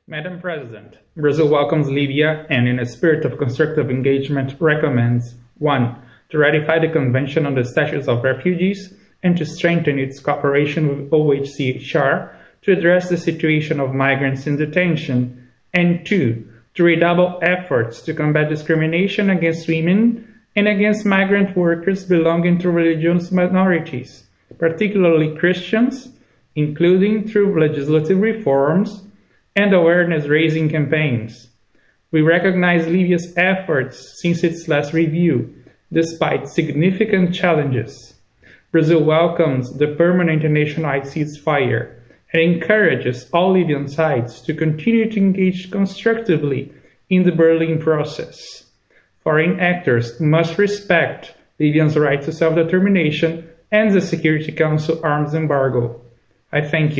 Madam President, Brazil welcomes Libya and, in a spirit of constructive engagement, recommends 1. To ratify the Convention on the Status of Refugees and to strengthen its cooperation with OHCHR to address the situation of migrants in detention, and 2. To redouble efforts to combat discrimination against women and against migrant workers belonging to religious minorities, particularly Christians, including through legislative reforms and awareness-raising campaigns. We recognize Libya's efforts since its last review, despite significant challenges. Brazil welcomes the permanent international ceasefire and encourages all Libyan sides to continue to engage constructively in the Berlin process. Foreign actors must respect Libya's right to self-determination and the Security Council arms embargo. I thank you.